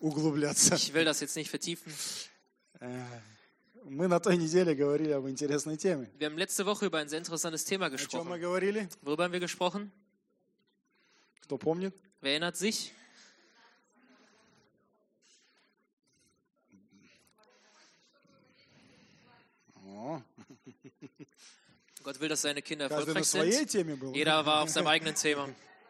углубляться. Ich will das jetzt nicht vertiefen. Мы на той неделе говорили об интересной теме. Wir haben letzte Woche über ein sehr interessantes Thema О чем мы gesprochen. говорили? Worüber haben wir gesprochen? Кто помнит? Wer erinnert sich? О, Gott will, dass seine Kinder каждый на erfolgreich своей sind. теме был. Jeder war auf seinem eigenen Thema.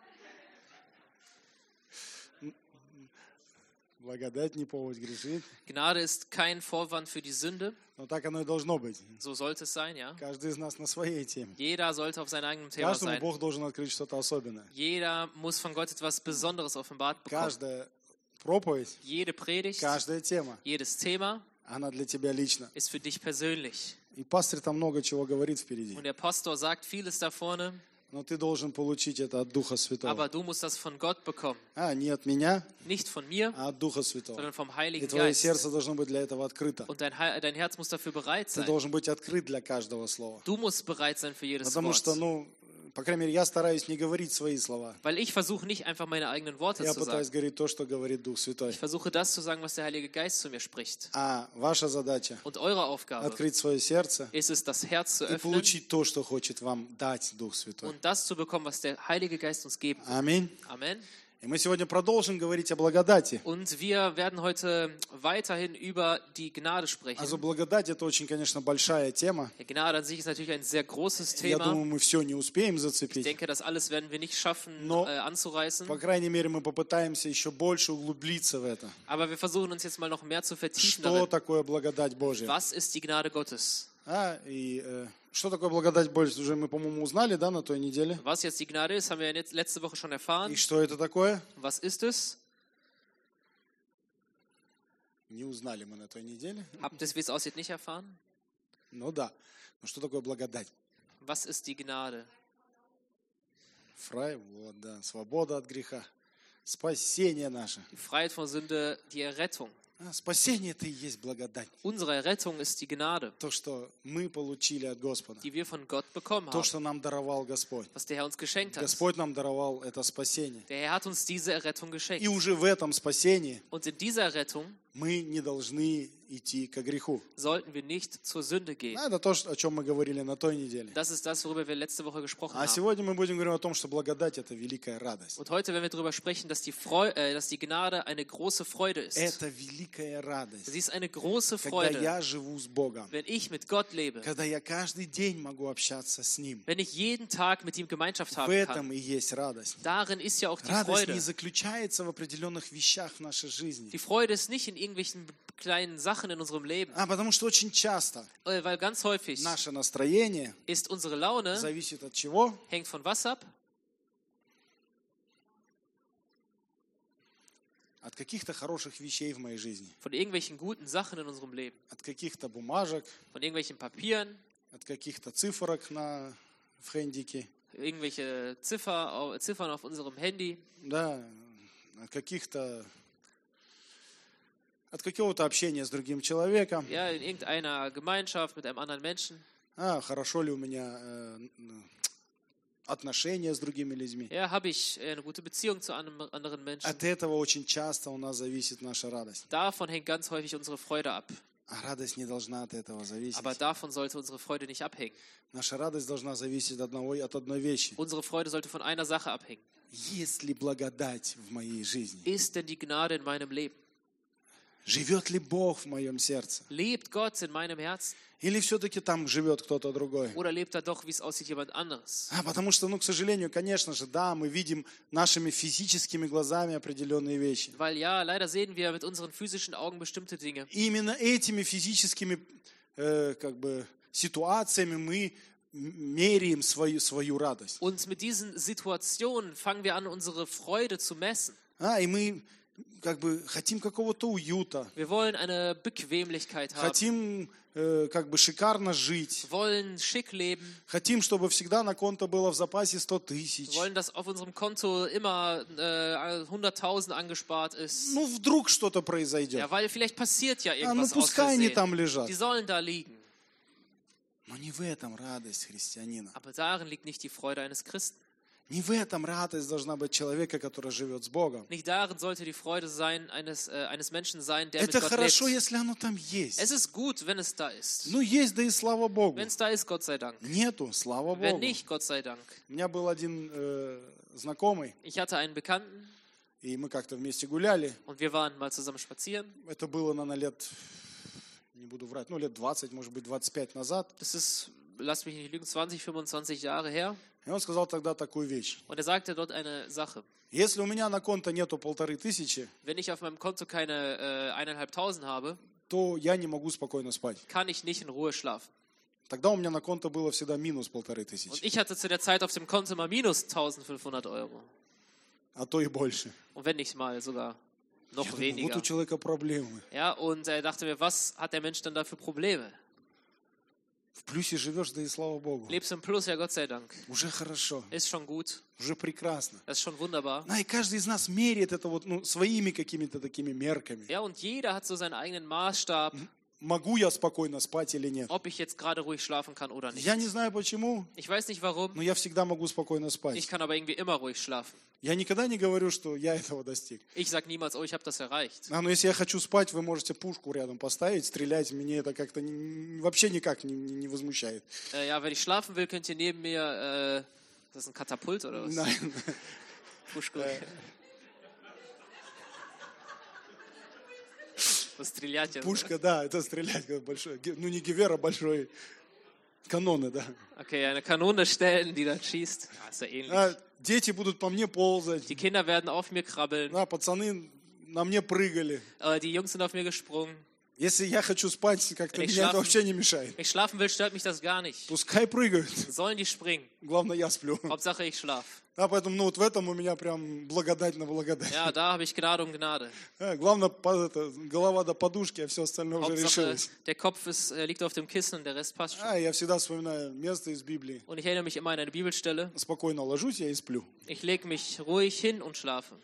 Благодать не повод грешить. Gnade ist kein Vorwand für die Sünde. Но так оно и должно быть. So sollte es sein, ja. Каждый из нас на своей теме. Jeder sollte auf seinem eigenen Thema Каждому sein. Бог должен открыть что-то особенное. Jeder muss von Gott etwas Besonderes offenbart bekommen. Каждая проповедь, Jede Predigt, каждая тема, jedes Thema она для тебя лично. ist für dich persönlich. И пастырь там много чего говорит впереди. Und der Pastor sagt vieles da vorne, Но ты должен получить это от Духа Святого. aber du musst das von Gott bekommen. Не от меня, Nicht von mir, а от Духа Святого. sondern vom И Heiligen твое Geist. сердце должно быть для этого открыто. Und dein Herz muss dafür bereit Ты sein. должен быть открыт для каждого слова. Du musst bereit sein für jedes Потому что, Wort. по крайней мере, я стараюсь не говорить свои слова. Weil ich versuche nicht einfach meine eigenen Worte Я zu пытаюсь sagen. говорить то, что говорит Дух Святой. Ich versuche das zu sagen, was der Heilige Geist zu mir spricht. А ваша задача Und eure Aufgabe открыть свое сердце ist es, das Herz zu и öffnen получить то, что хочет вам дать Дух Святой. und das zu bekommen, was der Heilige Geist uns geben will. Аминь. Amen. И мы сегодня продолжим говорить о благодати. Und wir werden heute weiterhin über die Gnade sprechen. Also благодать это очень, конечно, большая тема. Die Gnade an sich ist natürlich ein sehr großes Я Thema. думаю, мы все не успеем Ich зацепить. denke, das alles werden wir nicht schaffen Но, anzureißen. По крайней мере, мы попытаемся еще больше углубиться в это. Aber wir versuchen uns jetzt mal noch mehr zu vertiefen Что darin. такое благодать Божья? Was ist die Gnade Gottes? Что такое благодать Божья? Уже мы, по-моему, узнали, да, на той неделе? Was jetzt die Gnade ist, haben wir jetzt letzte Woche schon И erfahren. что это такое? Was ist es? Не узнали мы на той неделе. Habt ihr es, wie es aussieht, nicht erfahren? Ну да. Но что такое благодать? Was ist die Gnade? Фрай, вот, да. Свобода от греха. Спасение наше. Die Freiheit von Sünde, die Errettung. Спасение это и есть благодать. Unsere Errettung ist die Gnade, То, что мы получили от Господа. die wir von Gott bekommen То, haben, что нам даровал Господь. was der Herr uns geschenkt hat. Господь нам даровал это спасение. Der Herr hat uns diese Errettung geschenkt. И уже в этом спасении Und in dieser Errettung мы не должны идти ко греху. sollten wir nicht zur Sünde gehen. Это то, о чем мы говорили на той неделе. Das ist das, worüber wir letzte Woche gesprochen А haben. сегодня мы будем говорить о том, что благодать – это великая радость. Und heute werden wir darüber sprechen, dass die Gnade eine große Freude ist. Это великая радость, Sie ist eine große когда Freude, я живу с Богом, wenn ich mit Gott lebe, когда я каждый день могу общаться с Ним. wenn ich jeden Tag mit ihm Gemeinschaft В haben этом kann. и есть радость. Darin ist ja auch die Радость Freude. не заключается в определенных вещах в нашей жизни. Die Freude ist nicht in irgendwelchen kleinen Sachen in unserem Leben, Потому что очень часто weil ganz häufig наше настроение ist unsere Laune, зависит от чего? hängt von was ab? От каких-то хороших вещей в моей жизни. Von irgendwelchen guten Sachen in unserem Leben, От каких-то бумажек, von irgendwelchen Papieren, от каких-то цифрок в хендике, irgendwelche Ziffern auf unserem Handy, да, от какого-то общения с другим человеком. ja, in irgendeiner Gemeinschaft mit einem anderen Menschen. Хорошо ли у меня отношения с другими людьми. Ja, habe ich eine gute Beziehung zu einem anderen Menschen. От этого очень часто у нас зависит наша радость. Davon hängt ganz häufig unsere Freude ab. А радость не должна от этого зависеть. Aber davon sollte unsere Freude nicht abhängen. Наша радость должна зависеть от одной вещи. Unsere Freude sollte von einer Sache abhängen. Есть ли благодать в моей жизни? Ist denn die Gnade in meinem Leben? Живет ли Бог в моем сердце? Lebt Gott in meinem Herzen? Или все-таки там живет кто-то другой? Oder lebt er doch, wie es aussieht, jemand anderes? Потому что, к сожалению, конечно же, да, мы видим нашими физическими глазами определенные вещи. Weil ja, leider sehen wir mit unseren physischen Augen bestimmte Dinge. И именно этими физическими ситуациями мы меряем свою радость. Und mit diesen Situationen fangen wir an, unsere Freude zu messen. И мы хотим какого-то уюта, Wir wollen eine Bequemlichkeit haben, хотим шикарно жить, wollen schick leben, хотим, чтобы всегда на конто было в запасе 100 тысяч. wollen, dass auf unserem Konto immer 100.000 angespart ist. Вдруг что-то произойдет. Ja, weil vielleicht passiert ja irgendwas aus Пускай они там Versehen. лежат. Die sollen da liegen. Но не в этом радость христианина. Aber darin liegt nicht die Freude eines Christen. Не в этом радость должна быть человека, который живет с Богом. Nicht darin sollte die Freude sein eines Menschen sein, der mit Это Gott хорошо, lebt. если оно там есть. Es ist gut, wenn es da ist. Ну, есть, да и слава Богу. Wenn es da ist, Gott sei Dank. Нету, слава Wenn Богу. nicht, Gott sei Dank. У меня был один знакомый, Ich hatte einen Bekannten и мы как-то вместе гуляли. und wir waren mal zusammen spazieren. Это было, наверное, лет, не буду врать, лет 20, может быть, 25 назад. Das ist, lass mich nicht lügen, 20, 25 Jahre her. И он сказал тогда такую вещь. Und er sagte dort eine Sache. Если у меня на конто нету 1500, Wenn ich auf meinem Konto keine 1.500 habe, то я не могу спокойно спать. kann ich nicht in Ruhe schlafen. Тогда у меня на конто было всегда минус 1500, Und ich hatte zu der Zeit auf dem Konto mal minus 1.500 Euro. а то и больше. Und wenn nicht mal sogar noch Я думаю, вот weniger. у человека проблемы. Ja, und er dachte mir, was hat der Mensch denn da für Probleme? В плюсе живешь, да и слава Богу. Lebst im Plus, ja Gott sei Dank. Уже хорошо, Ist schon gut, уже прекрасно. das ist schon wunderbar. И каждый из нас меряет это своими какими-то такими мерками. Ja, und jeder hat so seinen eigenen Maßstab, Могу я спокойно спать или нет? ob ich jetzt gerade ruhig schlafen kann oder nicht. Я не знаю почему, Ich weiß nicht warum, но я всегда могу спокойно ich спать. kann aber irgendwie immer ruhig schlafen. Я никогда не говорю, что я этого достиг. Ich sage niemals, oh, ich habe das erreicht. Но если я хочу спать, вы можете пушку рядом поставить, стрелять. Мне это как-то вообще никак не возмущает. Ja, wenn ich schlafen will, könnt ihr neben mir, das ist ein Katapult oder was? Nein. Пушку. Пострелять. Пушка, да, это стрелять как большой. Ну, не гевер, а большой. Каноны, да. Okay, eine Kanone stellen, die dann schießt. Ja, ist ja ähnlich. Дети будут по мне ползать. Die Kinder werden auf mir krabbeln. Пацаны на мне прыгали. Die Jungs sind auf mir gesprungen. Если я хочу спать, как-то Wenn ich меня это schlafen- вообще не мешает. Wenn ich schlafen will, stört mich das gar nicht. Пускай прыгают. Sollen die springen? Главное, я сплю. Hauptsache ich schlaf. Поэтому, вот в этом у меня прям благодать на благодать. Ja, da habe ich Gnade um Gnade. Главное, голова до подушки, а все остальное уже Hauptsache, решилось. der Kopf liegt auf dem Kissen und der Rest passt schon. Я всегда вспоминаю место из Библии. Und ich erinnere mich immer an eine Bibelstelle. Спокойно ложусь я и сплю. Ich lege mich ruhig hin und schlafe.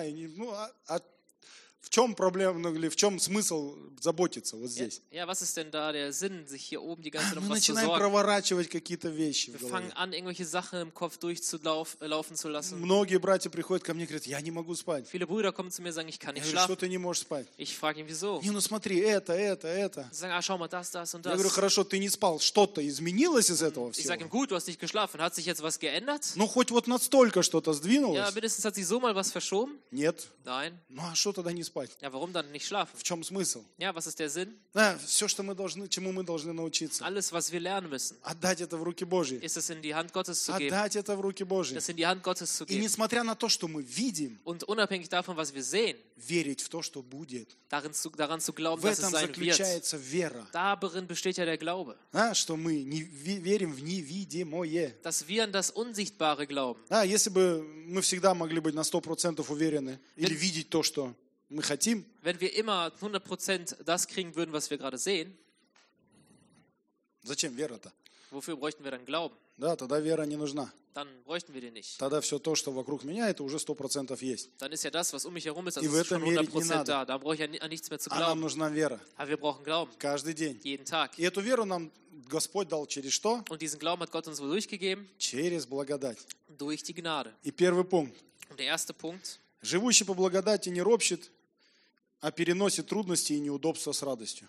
В чем проблема, или в чем смысл заботиться вот здесь? Ja, was ist denn da der Sinn, sich hier oben die ganze Zeit Мы um was zu начинаем sorgen? проворачивать какие-то вещи в Wir fangen голове. an, irgendwelche Sachen im Kopf durchzulaufen zu lassen. Многие братья приходят ко мне и говорят, я не могу спать. Viele Brüder kommen zu mir und sagen, ich kann Я nicht говорю, что schlafen. ты не можешь спать? Ich frage ihn, wieso? Не, ну смотри, это. Sie sagen, schau mal, das und Я говорю, das. хорошо, ты не спал, что-то изменилось из этого Ich sage всего? ihm, gut, du hast nicht geschlafen. Hat sich jetzt was geändert? Ну, хоть вот настолько что-то Ja, сдвинулось? mindestens hat sich so mal was verschoben. Нет. Nein. Ну, а что тогда не спать? Ja, warum dann nicht schlafen? В чем смысл? Ja, was ist der Sinn? Все, что мы должны, чему мы должны научиться. Alles, was wir lernen müssen, Отдать это в руки Божьи. ist es in die Hand Gottes zu geben. Отдать это в руки Божьи. Das in die Hand Gottes zu И geben. несмотря на то, что мы видим, Und unabhängig davon, was wir sehen, верить в то, что будет. daran zu glauben, В dass es этом sein wird. заключается вера. Darin besteht ja der Glaube. Что мы не верим в невидимое. Dass wir an das Unsichtbare glauben. Если бы мы всегда могли быть на 100% уверены или видеть то, что мы хотим, Wenn wir immer 100% das kriegen würden, was wir gerade sehen, зачем вера-то? wofür bräuchten wir dann Glauben? Тогда вера не нужна. Dann bräuchten wir den nicht. Тогда все то, что вокруг меня, это уже 100% есть. Dann ist ja das, was um mich herum ist, das И в ist schon этом верить не 100% надо. da. Da brauche ich an nichts mehr zu А нам glauben. нужна вера. Aber wir brauchen Glauben. Каждый день. Jeden Tag. И эту веру нам Господь дал через что? Und diesen Glauben hat Gott uns wohl durchgegeben? Через благодать. Durch die Gnade. И первый пунkt. Und der erste Punkt. Живущий по благодати не ропщет, а переносит трудности и неудобства с радостью.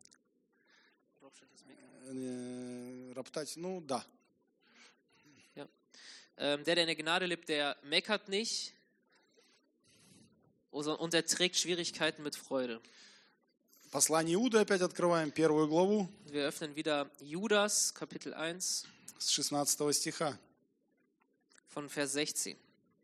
Роптать, да. Der in der Gnade lebt, der meckert nicht und er trägt Schwierigkeiten mit Freude. Послание Иуды опять открываем, 1 главу, Wir öffnen wieder Judas, Kapitel 1, с 16 стиха. von Vers 16.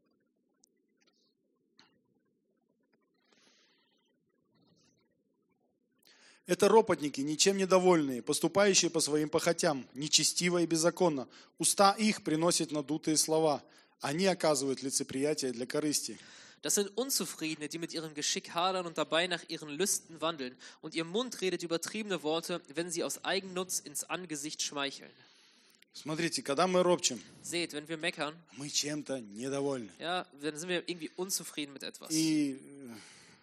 Это ропотники, ничем недовольные, поступающие по своим похотям, нечестиво и беззаконно. Уста их приносят надутые слова. Они оказывают лицеприятие для корысти. Das sind Unzufriedene, die mit ihrem Geschick hadern und dabei nach ihren Lüsten wandeln. Und ihr Mund redet übertriebene Worte, wenn sie aus Eigennutz ins Angesicht schmeicheln. Смотрите, когда мы ропчем, Seht, wenn wir meckern, мы чем-то недовольны. ja, dann sind wir irgendwie unzufrieden mit etwas. И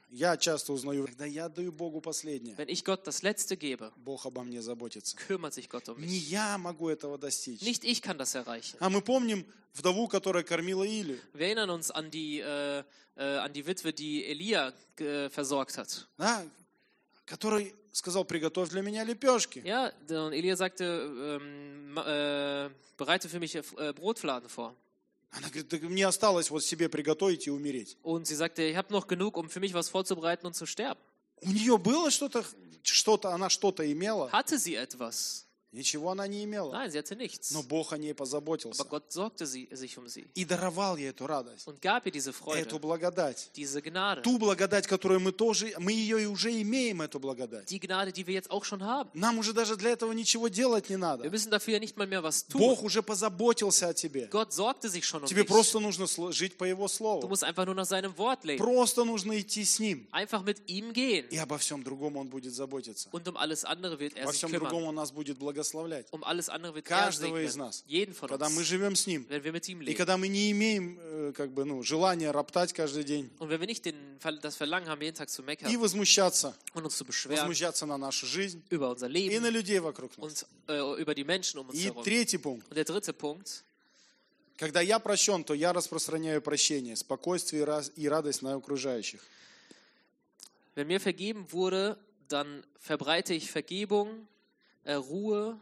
Я часто узнаю, когда я отдаю Богу последнее, Wenn ich Gott das Letzte gebe, Бог обо мне заботится. kümmert sich Gott um Не mich. я могу этого достичь. Nicht ich kann das erreichen. А мы помним вдову, которая кормила Илию. Wir erinnern uns an die Witwe, die Elia versorgt hat. Да? Который сказал, приготовь для меня лепешки. Ja, und Elia sagte, bereite für mich Brotfladen vor. Она говорит, да мне осталось вот себе приготовить и умереть. Und sie sagte, ich habe noch genug, um für mich was vorzubereiten und zu sterben. У нее было что-то, она что-то имела. Hatte sie etwas? Ничего она не имела. Nein, sie hatte nichts. Но Бог о ней позаботился. Aber Gott sorgte sich um sie И даровал ей эту радость, und gab ihr diese Freude, эту благодать. diese Gnade. Ту благодать, которую мы ее и уже имеем, эту благодать. Die Gnade, die wir jetzt auch schon haben. Нам уже даже для этого ничего делать не Wir надо. müssen dafür ja nicht mal mehr was Бог tun. уже позаботился о тебе. Gott sorgte sich schon um Тебе dich. просто нужно жить по Его Du Слову. musst einfach nur nach seinem Wort leben. Просто нужно идти с Ним. Einfach mit ihm gehen. И обо всем другом Он будет заботиться. Und um alles andere wird er Во sich всем kümmern. другом Он нас будет благословлять. Um alles andere wird er Каждого из segnen. нас. Jeden von Когда мы uns. живем с Ним. Wenn wir mit ihm И leben. когда мы не имеем желания роптать каждый день Und wenn wir nicht das Verlangen haben, jeden Tag zu и meckern возмущаться, und uns zu beschweren возмущаться на нашу жизнь über unser и Leben на людей вокруг нас. und über die Menschen um uns И herum. третий пункт. Und der dritte Punkt, Когда я прощен, то я распространяю прощение, спокойствие и радость на окружающих. wenn mir vergeben wurde, dann verbreite ich Vergebung, Ruhe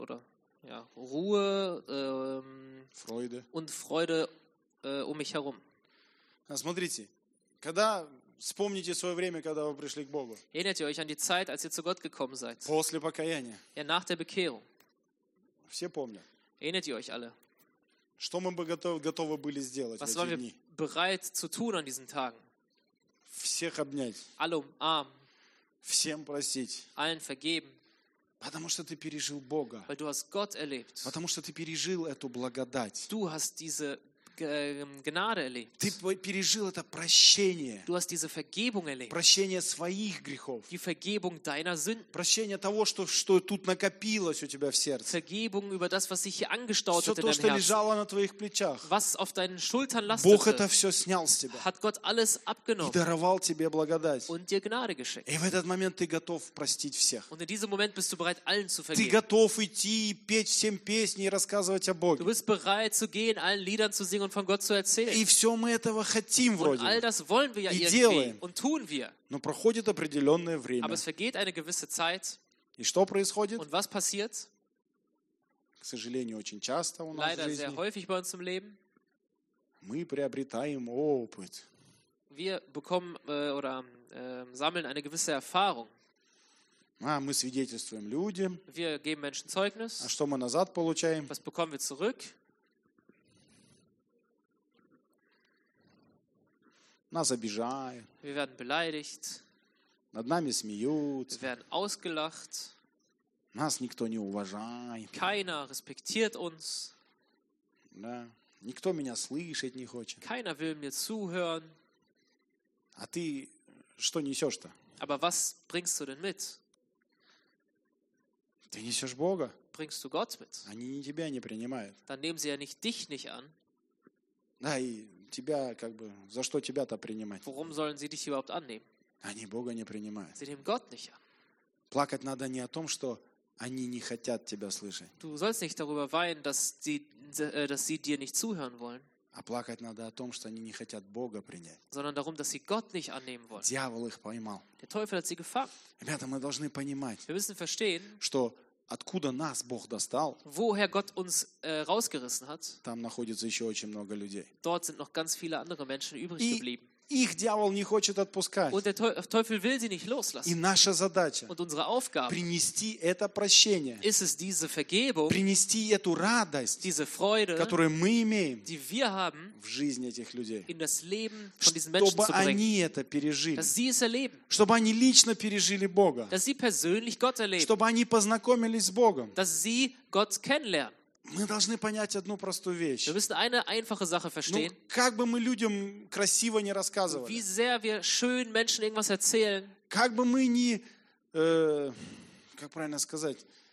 Фройде. und Freude um mich herum. Смотрите, когда вспомните свое время, когда вы пришли к Богу, Erinnert ihr euch an die Zeit, als ihr zu Gott gekommen seid? после покаяния, Ja, nach der Bekehrung. все помнят, Erinnert ihr euch alle? что мы бы готовы были сделать в Was эти waren wir дни? bereit zu tun an diesen Tagen? Всех обнять, Alle umarmen, всем простить, allen vergeben, потому что ты пережил Бога, weil du hast Gott erlebt. потому что ты пережил эту благодать, Du hast diese Gnade erlebt. ты пережил это прощение, Du hast diese Vergebung erlebt. прощение своих грехов, Die Vergebung deiner Sünden. прощение того, что тут накопилось у тебя в сердце, Vergebung über das, was sich hier angestaut все hat in то, deinem что Herzen. лежало на твоих плечах. Was auf deinen Schultern Бог это lastete, все снял с тебя hat Gott alles и abgenommen даровал тебе благодать. und dir Gnade geschenkt. И в этот момент ты готов простить всех. Und in diesem Moment bist du bereit, allen zu Ты vergeben. готов идти и петь всем песни и рассказывать о Du Боге. bist bereit zu gehen, allen Liedern zu singen und von Gott zu erzählen. И все мы этого хотим Und all вроде. das wollen wir ja И irgendwie делаем. und tun wir. Но проходит определенное Aber время. es vergeht eine gewisse Zeit. И что происходит? Und was passiert? К сожалению, очень часто у нас в Leider sehr жизни häufig bei uns im Leben. мы приобретаем опыт. Wir bekommen sammeln eine gewisse Erfahrung. Мы свидетельствуем людям. Wir geben Menschen А Zeugnis. что мы назад получаем? Was bekommen wir zurück? Нас обижают, Wir werden beleidigt. над нами смеются, Wir werden ausgelacht. нас никто не уважает, Keiner respektiert uns. да? Никто меня слышать не хочет. Keiner will mir zuhören. А ты что несешь-то? Aber was bringst du denn mit? Ты несешь Бога. Bringst du Gott mit? Они тебя не принимают. Dann nehmen sie ja nicht dich nicht an. Да, и тебя за что тебя-то принимать? Warum sollen sie dich überhaupt annehmen? Они Бога не принимают. Sie nehmen Gott nicht an. Плакать надо не о том, что они не хотят тебя слышать, Du sollst nicht darüber weinen, dass sie dir nicht zuhören wollen, а плакать надо о том, что они не хотят Бога принять. sondern darum, dass sie Gott nicht annehmen wollen. Дьявол их поймал. Der Teufel hat sie gefangen. Ребята, мы должны понимать, Wir müssen verstehen, что откуда нас Бог достал, woher Gott uns rausgerissen hat. там находится еще очень много людей. Dort sind noch ganz viele andere Menschen übrig И geblieben. их дьявол не хочет отпускать. Und der Teufel will sie nicht И loslassen. наша задача Und unsere Aufgabe принести это прощение, ist es, diese Vergebung, принести эту радость, diese Freude, которую мы имеем die wir haben, в жизни этих людей, in das Leben von diesen Menschen чтобы zu bringen. они это пережили, Dass sie es erleben. чтобы они lично пережили Бога, Dass sie persönlich Gott erleben. чтобы они познакомились с Богом. Dass sie Gott kennenlernen. Мы должны понять одну простую вещь. Wir müssen eine einfache Sache Ну, verstehen. как бы мы людям красиво не Wie рассказывали, sehr wir schön Menschen irgendwas erzählen, как бы мы как правильно сказать,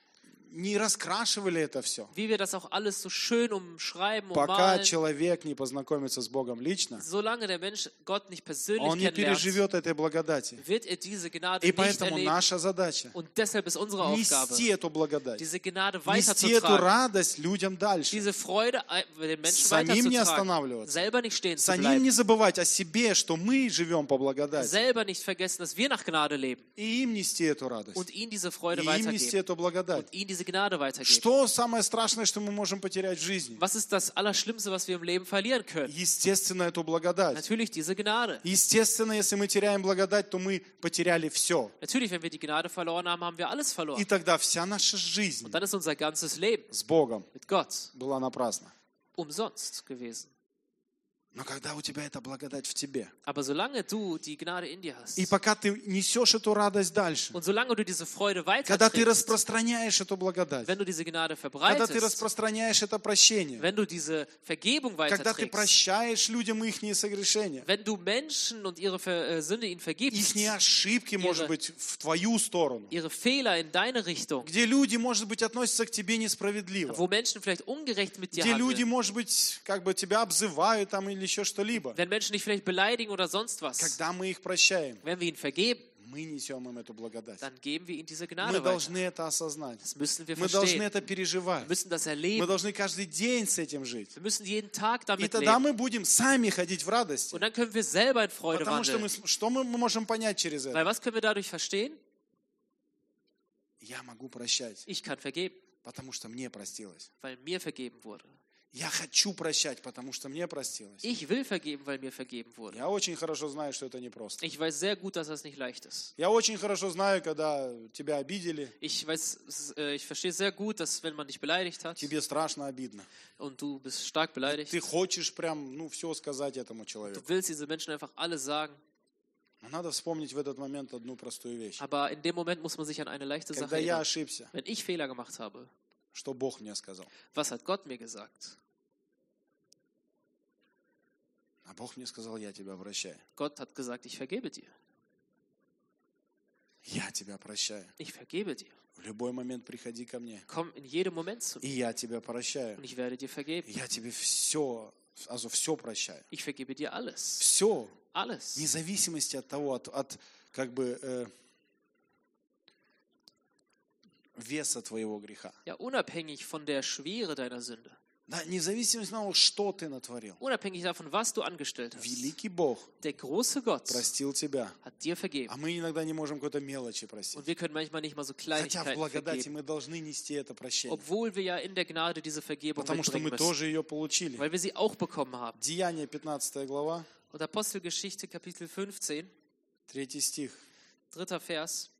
не раскрашивали это все. wie wir das auch alles so schön umschreiben, Пока ummalen, человек не познакомится с Богом лично, solange der Mensch Gott nicht persönlich он не kennenlernt, переживет этой благодати. wird er diese Gnade И nicht поэтому erleben. наша задача Und deshalb ist unsere Aufgabe, нести эту благодать, diese Gnade нести эту weiterzutragen, радость людям дальше. diese Freude den Menschen Самим не weiterzutragen, останавливаться. selber nicht stehen zu Самим не bleiben, забывать о себе, что мы живем по благодати. selber nicht vergessen, dass wir nach Gnade leben И им нести эту радость. und ihnen diese Freude И им нести weitergeben эту благодать. und ihnen diese Gnade weitergeben. Что самое страшное, что мы можем потерять в жизни? Was ist das Allerschlimmste, was wir im Leben verlieren können? Естественно, эту благодать. Natürlich diese Gnade. Естественно, если мы теряем благодать, то мы потеряли все. Natürlich, wenn wir die Gnade verloren haben, haben wir alles verloren. И тогда вся наша жизнь Und dann ist unser ganzes Leben с Богом mit Gott была напрасна. umsonst gewesen. Но когда у тебя эта благодать в тебе, Aber solange du die Gnade in dir hast и пока ты несешь эту радость дальше, und solange du diese Freude когда ты weiterträgst, распространяешь эту благодать, wenn du diese Gnade когда ты verbreitest, распространяешь это прощение, wenn du diese Vergebung когда ты weiterträgst, прощаешь людям их согрешения, wenn du Menschen und ihre Sünde ihnen vergibst, их ошибки, может быть, в твою сторону, ihre Fehler in deine Richtung, где люди, может быть, относятся к тебе несправедливо, wo Menschen vielleicht ungerecht mit dir где люди, handeln, может быть, как бы тебя обзывают там или еще что-либо, wenn Menschen dich vielleicht beleidigen oder sonst was, когда мы их прощаем, wenn wir ihnen vergeben, мы несем им эту благодать. dann geben wir ihnen diese Мы Gnade weiter. должны это осознать. Das müssen wir Мы должны verstehen. это переживать. Wir müssen das Мы erleben. должны каждый день с этим жить. Wir müssen jeden Tag И damit тогда leben. мы будем сами ходить в радости. Und dann können wir selber in Freude Потому что wandeln. что мы можем понять через это? Weil was können wir dadurch verstehen? Я могу прощать, Ich kann vergeben, потому что мне простилось. weil mir vergeben wurde. Я хочу прощать, потому что мне простилось. Ich will vergeben, weil mir vergeben wurde. Я очень хорошо знаю, что это непросто. Ich weiß sehr gut, dass das nicht leicht ist. Я очень хорошо знаю, когда тебя обидели, Ich verstehe sehr gut, dass wenn man dich beleidigt hat тебе страшно обидно. und du bist stark beleidigt, Ты хочешь прям, все сказать этому du человеку. willst diese Menschen einfach alles sagen, Но надо вспомнить в этот момент одну простую вещь. aber in dem Moment muss man sich an eine leichte Когда Sache я erinnern. ошибся, Wenn ich Fehler gemacht habe, что Бог мне сказал? was hat Gott mir gesagt? А Бог мне сказал, я тебя прощаю. Gott hat gesagt, ich vergebe dir. Я тебя прощаю. Ich vergebe dir. В любой момент приходи ко мне. Komm in jedem Moment zu И mir я тебя прощаю. und ich werde dir vergeben. Я тебе все прощаю. Ich vergebe dir alles. Все. Alles. Вне зависимости от того, от как бы веса твоего греха. Ja, unabhängig von der Schwere deiner Sünde. Да, независимо от того, что ты натворил. Unabhängig davon, was du angestellt hast. Великий Бог Der große Gott простил тебя. hat dir vergeben. А мы иногда не можем какой-то мелочи простить. Und wir können manchmal nicht mal so Хотя в Kleinigkeiten благодати vergeben. мы должны нести это прощение. Obwohl wir ja in der Gnade diese Vergebung Потому что мы mitbringen тоже müssen. ее получили. Weil wir sie auch bekommen haben. Деяния 15 глава, Und Apostelgeschichte Kapitel 15, 3 стих. 3. Vers.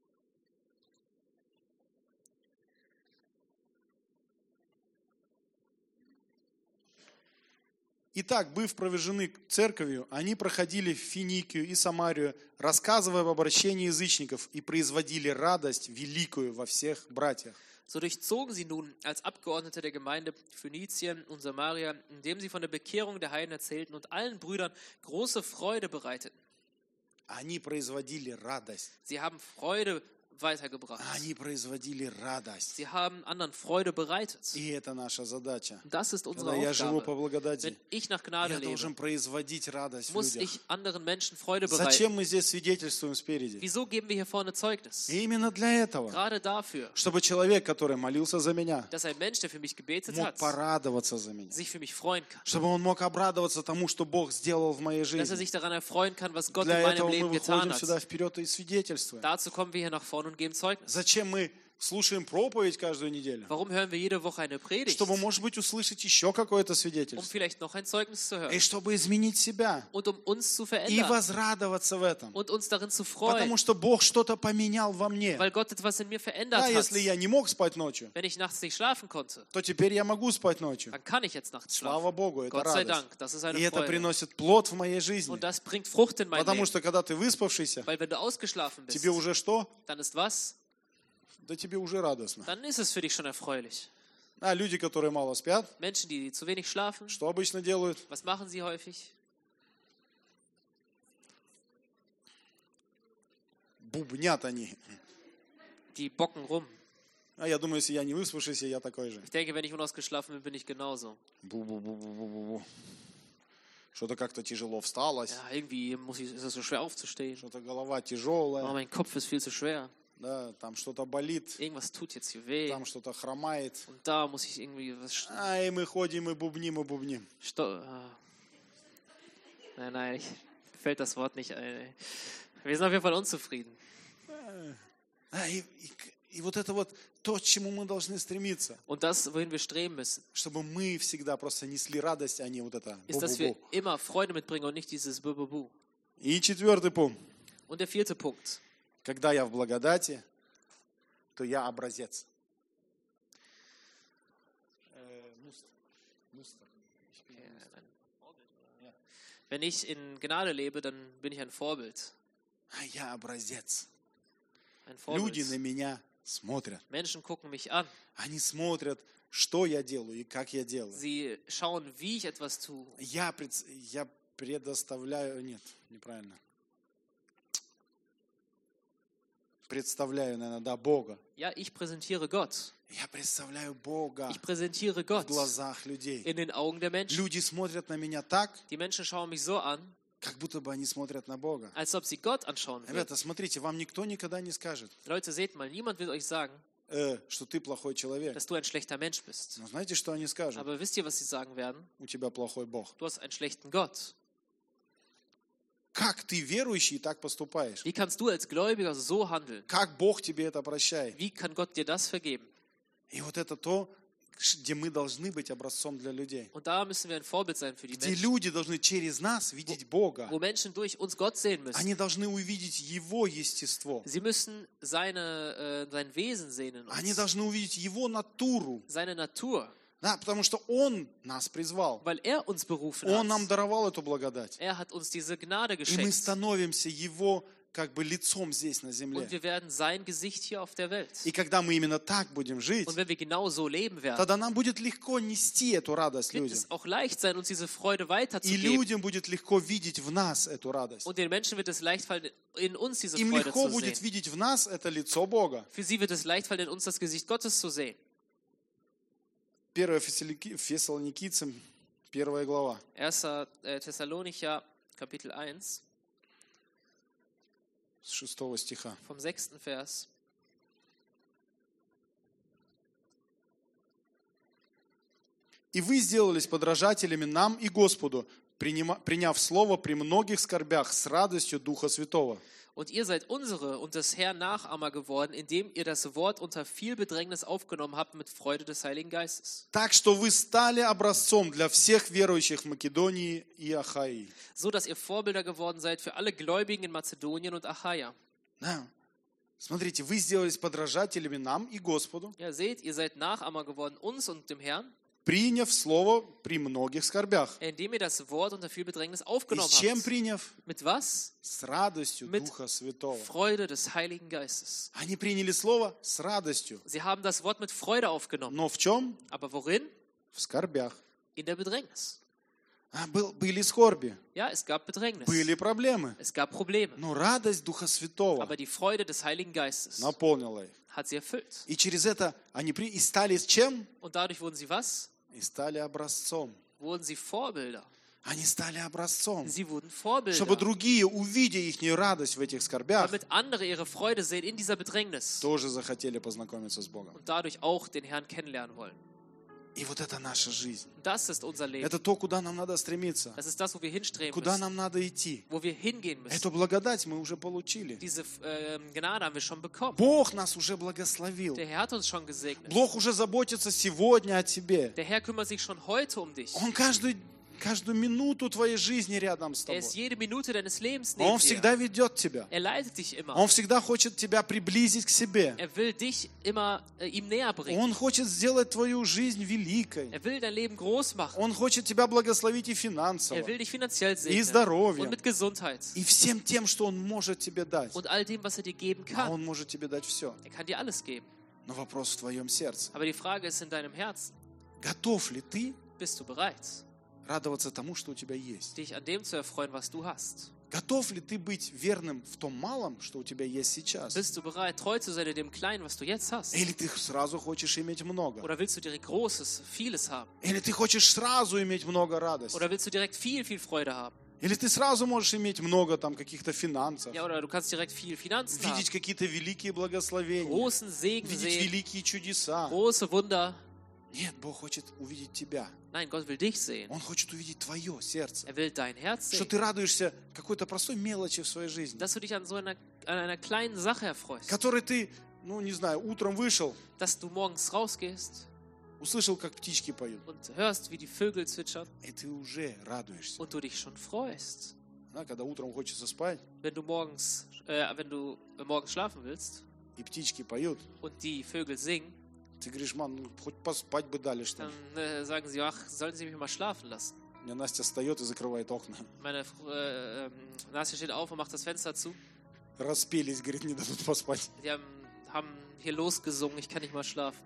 Итак, быв провержены церковью, они проходили в Финикию и Самарию, рассказывая об обращении язычников, и производили радость великую во всех братьях. So durchzogen sie nun als Abgeordnete der Gemeinde Phönizien und Samaria, indem sie von der Bekehrung der Heiden erzählten und allen Brüdern große Freude bereiteten. Они производили радость. Sie haben Freude weitergebracht. Они производили радость. Sie haben anderen Freude bereitet. И это наша задача. Und das ist unsere Когда я живу по Aufgabe. благодати, Wenn ich nach Gnade я должен lebe, производить радость в muss людях. ich anderen Menschen Freude Зачем bereiten. мы здесь свидетельствуем спереди? Wieso geben wir hier vorne Zeugnis? И именно для этого. Gerade dafür, Чтобы человек, который молился за меня, dass ein Mensch, der für mich gebetet мог hat, порадоваться за меня. sich für mich freuen kann. Чтобы он мог обрадоваться тому, что Бог сделал в моей Dass er жизни. sich daran erfreuen kann, was Gott in Для meinem этого мы Leben getan выходим сюда hat. вперед и свидетельствуем. Dazu kommen wir hier nach vorne und geben Zeugnis. Зачем мы слушаем проповедь каждую неделю? Warum hören wir jede Woche eine Predigt? Чтобы, может быть, услышать еще какое-то Um свидетельство. vielleicht noch ein Zeugnis zu И hören. чтобы изменить себя. Und um uns zu И verändern. возрадоваться в этом. Und uns darin zu Потому freuen. что Бог что-то поменял во мне. Weil Gott etwas in mir verändert Да, hat. если я не мог спать ночью, Wenn ich nachts nicht schlafen konnte, то теперь я могу спать ночью. dann kann ich jetzt nachts Слава schlafen. Богу, это Gott sei радость. Dank, das ist eine И это Freude. приносит плод в моей жизни. Und das bringt Frucht in mein Потому Leben. что когда ты выспавшийся, Weil wenn du ausgeschlafen bist, тебе уже что? dann ist was? Да тебе уже радостно. Dann ist es für dich schon erfreulich. А люди, которые мало спят, Menschen, die zu wenig schlafen, что обычно делают? was machen sie häufig? Бубнят они. Die bocken rum. А я думаю, если я не выспавшийся, я такой же. Ich denke, wenn ich unausgeschlafen bin, bin ich genauso. Бу-бу-бу-бу-бу-бу. Что-то как-то тяжело всталось, Ja, irgendwie ist es so schwer aufzustehen. что-то голова Oh, тяжелая, mein Kopf ist viel zu schwer. да, там что-то болит, Irgendwas tut jetzt hier weh. там что-то хромает. Und da muss ich irgendwie was... И мы ходим и бубним, и бубним. Nein, mir fällt das Wort nicht ein. Ey. Wir sind auf jeden Fall unzufrieden. И вот это вот то, к чему мы должны стремиться, Und das, wohin wir streben müssen, чтобы мы всегда просто несли радость, а не вот это ist, dass wir бу-бу-бу. immer Freude mitbringen und nicht dieses Bububu. И 4 пункт. Und der 4. Punkt. Когда я в благодати, то я образец. Wenn ich in Gnade lebe, dann bin ich ein Vorbild. Я образец. Ein Люди на Vorbild. меня смотрят. Menschen gucken mich an. Они смотрят, что я делаю и как я делаю. Sie schauen, wie ich etwas tue. Я предоставляю, нет, неправильно. Представляю, наверное, да, Бога. Ja, ich präsentiere Gott. Я представляю Бога Ich präsentiere в Gott глазах людей. in den Augen der Menschen. Люди смотрят на меня так, Die Menschen schauen mich so an, как будто бы они смотрят на Бога. als ob sie Gott anschauen würden. Ребята, смотрите, вам никто никогда не скажет, Leute, seht mal, niemand wird euch sagen, что ты плохой человек. dass du ein schlechter Mensch bist. Но знаете, что они скажут? Aber wisst ihr, was sie sagen werden? У тебя плохой Бог. Du hast einen schlechten Gott. Как ты верующий так поступаешь? Wie kannst du als Gläubiger so handeln? Как Бог тебе это прощает? Wie kann Gott dir das vergeben? И вот это то, где мы должны быть образцом для людей. Und da müssen wir ein Vorbild sein für die Где Menschen. люди должны через нас видеть Бога. Wo Menschen durch uns Gott sehen müssen. Они должны увидеть Его естество. Sie müssen sein Wesen sehen in Они uns. должны увидеть Его натуру. Seine Natur. Да, потому что Он нас призвал. Weil er uns berufen Он нам hat. даровал эту благодать. Er hat uns diese Gnade И мы geschenkt. становимся Его как бы лицом здесь на земле. Und wir werden sein Gesicht hier auf der Welt. И когда мы именно так будем жить, Und wenn wir genau so leben werden, тогда нам будет легко нести эту радость wird людям. es auch leicht sein, uns diese Freude И weiterzugeben. людям будет легко видеть в нас эту радость. Und den Menschen wird es leicht fallen, in uns diese Им Freude легко zu будет sehen. видеть в нас это лицо Бога. Für sie wird es leicht fallen, in uns das Gesicht Gottes zu sehen. 1 Фессалоникийцам, 1 глава. 1. Thessalonicher, Kapitel 1, С 6 стиха. vom 6. Vers. «И вы сделались подражателями нам и Господу, приняв слово при многих скорбях с радостью Духа Святого». Und ihr seid unsere und des Herrn Nachahmer geworden, indem ihr das Wort unter viel Bedrängnis aufgenommen habt mit Freude des Heiligen Geistes. Так что вы стали образцом для всех верующих в Македонии и Ахаии. So, dass ihr Vorbilder geworden seid für alle Gläubigen in Mazedonien und Achaia. Да. Смотрите, вы сделались подражателями нам и Господу, Ja, seht, ihr seid Nachahmer geworden uns und dem Herrn, приняв слово при многих скорбях. indem ihr das Wort unter viel Bedrängnis И aufgenommen с чем habt. приняв? Mit was? С радостью Mit Духа Святого. Freude des Heiligen Geistes. Они приняли слово с радостью. Sie haben das Wort mit Freude aufgenommen. Но в чем? Aber worin? В скорбях. In der Bedrängnis. Были скорби, Ja, es gab Bedrängnis. были проблемы. Es gab Probleme. Но радость Духа Святого Aber die Freude des Heiligen Geistes наполнила их. hat sie erfüllt. И через это они и стали с чем? Und dadurch wurden sie was? И стали образцом. Wurden sie Vorbilder. Они стали образцом. Sie wurden Vorbilder. Чтобы другие, увидя их радость в этих скорбях, Damit andere ihre Freude sehen in dieser Bedrängnis. тоже захотели познакомиться с Богом. Und dadurch auch den Herrn kennenlernen wollen. И вот это наша жизнь. Und das ist unser Leben. Это то, куда нам надо стремиться. Das ist das, wo wir hinstreben Куда müssen. нам надо идти. Wo wir hingehen müssen. Эту благодать мы уже получили. Diese Gnade haben wir schon bekommen. Бог нас уже благословил. Der Herr hat uns schon gesegnet. Бог уже заботится сегодня о тебе. Der Herr kümmert sich schon heute um dich. Он каждую минуту твоей жизни рядом с тобой. Er ist jede Minute deines Lebens Он neben всегда dir. ведет тебя. Er leitet dich immer. Он всегда хочет тебя приблизить к себе. Er will dich immer ihm näher bringen. Он хочет сделать твою жизнь великой. Er will dein Leben groß machen. Он хочет тебя благословить и Er финансово, will dich finanziell и segnen. здоровьем, Und mit Gesundheit. и всем тем, что Он может тебе дать. Und all dem, was er dir geben А kann. Он может тебе дать все. Er kann dir alles geben. Но вопрос в твоем сердце. Aber die Frage ist in deinem Herzen. Готов ли ты Bist du bereit, радоваться тому, что у тебя есть? dich an dem zu erfreuen, was du hast? Готов ли ты быть верным в том малом, что у тебя есть сейчас? Bist du bereit, treu zu sein in dem Kleinen, was du jetzt hast? Или ты сразу хочешь иметь много? Oder willst du direkt Großes, vieles haben? Или ты хочешь сразу иметь много радости? Oder willst du direkt viel, viel Freude haben? Или ты сразу можешь иметь много там каких-то финансов, Ja, oder du kannst direkt viel Finanzen haben. видеть какие-то великие благословения, Großen Segen видеть sehen, великие чудеса. große Wunder. Нет, Бог хочет увидеть тебя. Nein, Gott will dich sehen. Он хочет увидеть твое сердце. Er will dein Herz Что sehen. ты радуешься какой-то простой мелочи в своей жизни, Dass du dich an einer kleinen Sache erfreust. которой ты, ну не знаю, утром вышел, Dass du morgens rausgehst услышал, как птички поют, und hörst, wie die Vögel zwitschern и ты уже радуешься. und du dich schon freust. Да, когда утром хочется спать, Wenn du morgens schlafen willst и птички поют, und die Vögel singen, ты говоришь, мам, ну, хоть поспать бы дали, что ли. dann sagen sie, ach, sollen sie mich mal schlafen lassen. У меня Настя встает и закрывает окна. Meine Nase steht auf und macht das Fenster zu. Распелись, говорит, не дадут поспать. Die haben hier losgesungen, ich kann nicht mal schlafen.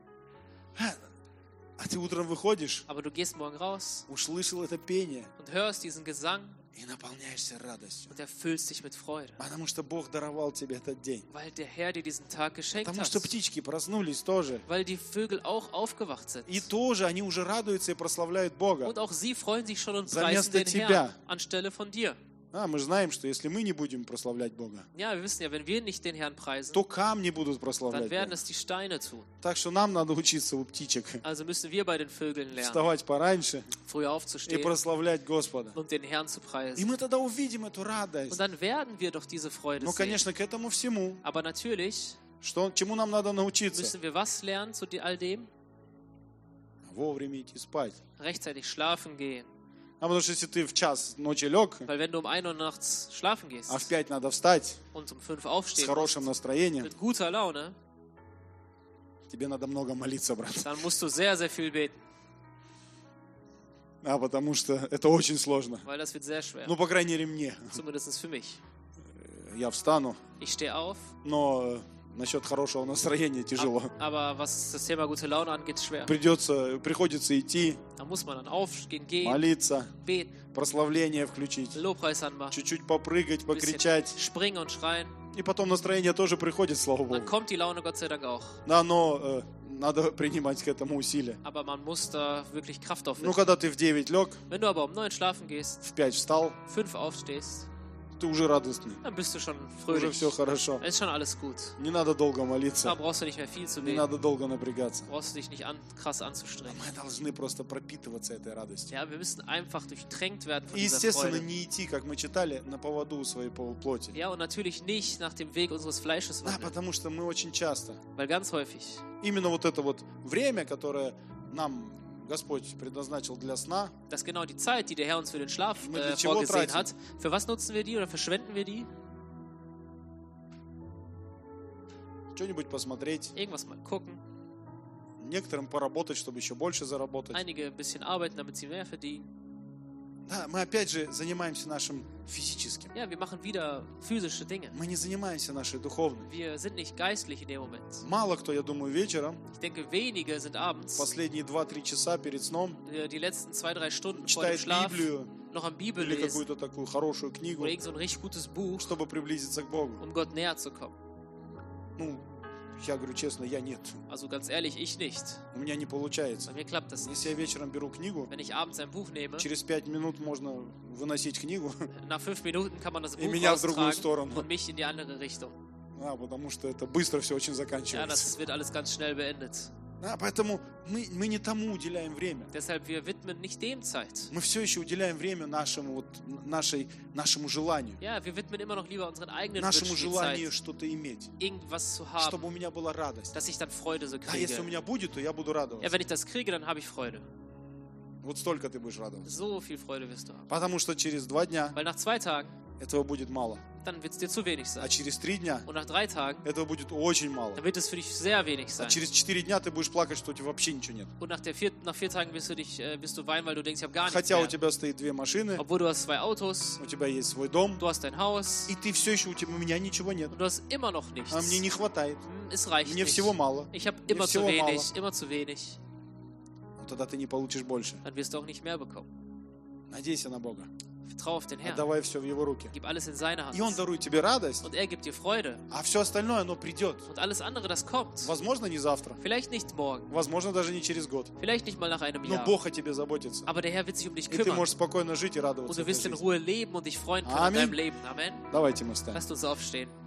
А ты утром выходишь, Aber du gehst morgen raus услышал это пение und hörst diesen Gesang и наполняешься радостью. und erfüllst dich mit Freude. Потому что Бог даровал тебе этот день. Weil der Herr dir diesen Tag geschenkt Потому hat. что птички проснулись тоже. Weil die Vögel auch aufgewacht sind. И тоже они уже радуются и прославляют Бога. Und auch sie freuen sich schon und За preisen место den тебя. Herrn anstelle von dir. Мы же знаем, что если мы не будем прославлять Бога, Ja, wir wissen ja, wenn wir nicht den Herrn preisen, то камни будут dann прославлять werden Бога. es die Steine tun. Так что нам надо учиться у птичек. Also müssen wir bei den Vögeln lernen, Вставать пораньше früh и aufzustehen прославлять Господа. und den Herrn zu И preisen. мы тогда увидим эту радость. Und dann werden wir doch diese Freude Ну, sehen. конечно, к этому всему. Aber natürlich Чему нам надо научиться? müssen wir was lernen zu all dem? Вовремя идти спать. Rechtzeitig schlafen gehen. Потому что если ты в час ночи лег, Weil wenn du um 1 Uhr nachts schlafen gehst а в 5 надо встать und um 5 с aufstehen хорошим musst, настроением, mit guter Laune, тебе надо много молиться, брат. dann musst du sehr, sehr viel beten. Потому что это очень сложно. Weil das wird sehr schwer. Ну, по крайней мере, мне. Zumindest für mich. Я встану, Ich stehe auf, но насчет хорошего настроения тяжело. aber was das Thema gute Laune angeht, schwer. Приходится идти, Da muss man dann aufstehen, gehen, молиться, beten, прославление включить, Lobpreis anmachen, чуть-чуть попрыгать, bisschen покричать. springen und schreien. И потом настроение тоже приходит, слава Dann Богу. kommt die Laune Gott sei Dank auch. Да, но надо принимать к этому усилия. Aber man muss da wirklich Kraft Ну, aufwenden. когда ты в 9 лег, Wenn du aber um 9 schlafen gehst, в 5 встал, 5 aufstehst, ты уже радостный. dann bist du schon Уже fröhlich. все хорошо. Dann ist schon alles gut. Не надо долго Da молиться, brauchst du nicht mehr viel zu не beten. надо долго напрягаться. Brauchst du dich nicht krass anzustrengen. Мы должны просто пропитываться этой радостью. Ja, wir müssen einfach durchdrängt werden von И, dieser естественно, Freude. не идти, как мы читали, на поводу у своей полуплоти. Ja, und natürlich nicht nach dem Weg unseres Fleisches Да, wandeln. потому что мы очень часто, Weil ganz häufig именно вот это вот время, которое нам Господь предназначил для сна, dass genau die Zeit, die der Herr uns für den Schlaf Wir для чего vorgesehen тратим? hat, für was nutzen wir die oder verschwenden wir die? что-нибудь посмотреть, Irgendwas mal gucken, некоторым поработать, чтобы еще больше заработать. einige ein bisschen arbeiten, damit sie mehr verdienen. Да, мы опять же занимаемся нашим физическим. Ja, wir machen wieder physische Dinge. Мы не занимаемся нашей духовной. Wir sind nicht geistlich in dem Moment. Мало кто, я думаю, вечером, Ich denke, wenige sind abends, последние 2-3 часа перед сном, die letzten 2-3 Stunden vor dem читает Schlaf, Библию noch am Bibel или lesen какую-то такую хорошую книгу, oder irgend so ein richtig gutes Buch, чтобы приблизиться к Богу. um Gott näher zu kommen. Ну, я говорю честно, я нет. Also ganz ehrlich, ich nicht. У меня не получается. Bei mir klappt das nicht. Если я вечером беру книгу, Wenn ich abends ein Buch nehme, через 5 минут можно выносить книгу, nach 5 Minuten kann man das И Buch меня в другую raustragen сторону. und mich in die andere Richtung. потому что это быстро все очень Ja, заканчивается. das wird alles ganz schnell beendet. Поэтому мы не тому уделяем время. Deshalb, wir widmen nicht dem Zeit. Мы все еще уделяем время нашему желанию. Ja, wir widmen immer noch lieber unseren eigenen Нашему Wünschen die желанию Zeit, что-то иметь. irgendwas zu haben, Чтобы у меня была радость. dass ich dann Freude so А если у kriege. меня будет, то я буду Ja, радоваться. wenn ich das kriege, dann habe ich Freude. Вот столько ты будешь радоваться. So viel Freude wirst du haben. Потому что через 2 дня Weil nach 2 Tagen, этого будет мало. dann wird es dir zu wenig А sein. через 3 дня Und nach 3 Tagen, этого будет очень мало. dann wird es für dich sehr wenig А sein. через 4 дня ты будешь плакать, что у тебя вообще ничего нет. Und nach 4 Tagen wirst du weinen, weil du denkst, ich habe gar nichts Хотя у mehr. тебя стоит 2 машины, Obwohl du hast 2 Autos, у тебя есть свой дом, du hast dein Haus и ты все еще, у меня ничего нет. und du hast immer noch nichts. А мне не хватает. Es reicht Мне nicht. всего мало. Ich habe immer zu всего wenig, immer zu wenig. Тогда ты не получишь больше. Dann wirst du auch nicht mehr bekommen. Надейся на Бога. Vertraue auf den Herrn. Отдавай все в Его руки. Gib alles in seine Hand. И Он дарует тебе радость, Und er gibt dir Freude. а все остальное, оно придет. Und alles andere, das kommt. Возможно, не завтра, Vielleicht nicht morgen. возможно, даже не через год. Vielleicht nicht mal nach einem Но Jahr. Бог о тебе заботится. Aber der Herr wird sich um dich И ты kümmern. можешь спокойно жить и Und радоваться du этой wirst in жизни. Ruhe leben und dich freuen können an Amen. deinem Leben. Amen. Давайте мы встанем. Lasst uns aufstehen.